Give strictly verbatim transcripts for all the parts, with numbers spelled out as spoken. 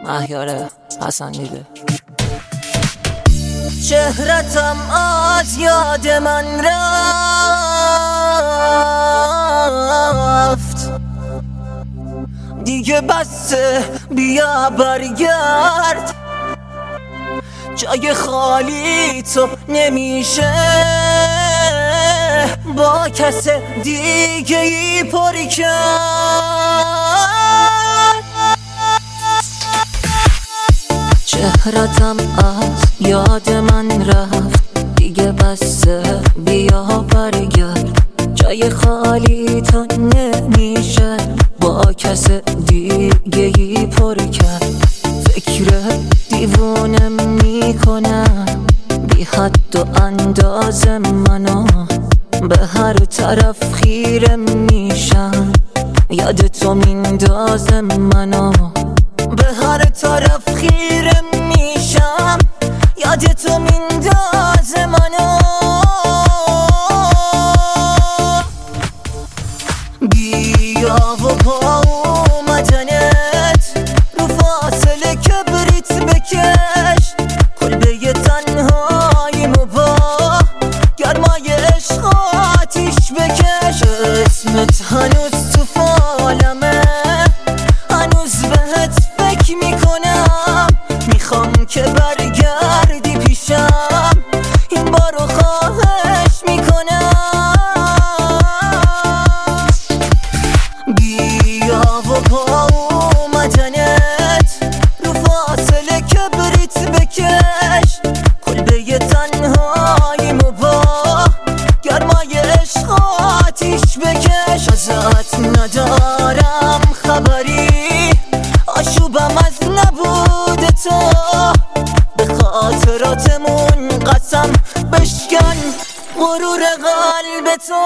احیار حسن دیده. چهرتم از یاد من رفت، دیگه بسه بیا برگرد. جای خالی تو نمیشه با کس دیگه ای پر کرد. چهرتم از یاد من رفت، دیگه بسه بیا برگرد. جای خالی تو نمیشه با کس دیگه ای پر کرد. فکر دیوونه میکنم بی حد و انداز منو، به هر طرف خیره میشم یاد تو مینداز منو. به هر طرف خیره میشم یاد تو مینداز منو. بیا و با اومدنت رو فاصله کبریت بکش، کلبه تنهاییمو با گرمای عشق آتیش بکش. اسمت هنوز تو فالمه، هنوز بهت فکر میکنم، میخوام که برگردی پیشم، این بارو خواهش میکنم. بیا و با اومدنت رو فاصله کبریت بکش، کلبه تنهاییمو با گرمای عشق آتیش بکش. ازت ندارم خبری، آشوبم از نبود تو، به خاطراتمون قسم بشکن غرور قلب تو.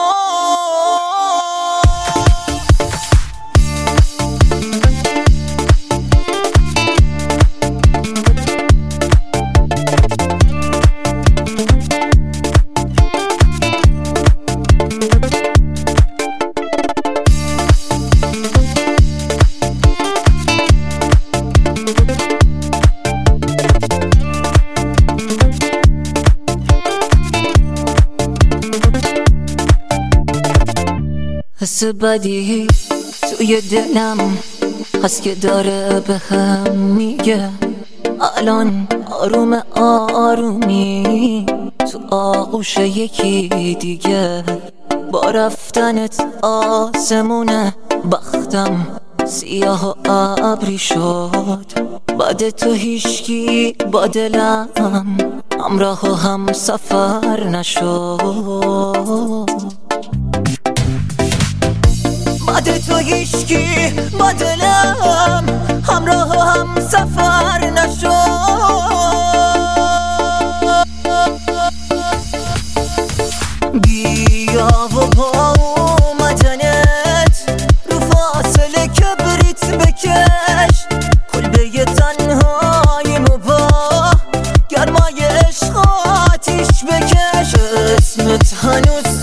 حس بدی توی دلم هست که داره به هم میگه الان آروم آرومی تو آغوش یکی دیگه. با رفتنت آسمونه بختم سیاه و ابری شد، بعد تو هیچکی با دلم همراه و هم سفر نشد. بعد تو هیچکی با دلم همراه و هم سفر نشد. بیا و با اومدنت رو فاصله کبریت بکش، کلبه تنهاییمو با گرمای عشق آتیش بکش. اسمت هنوز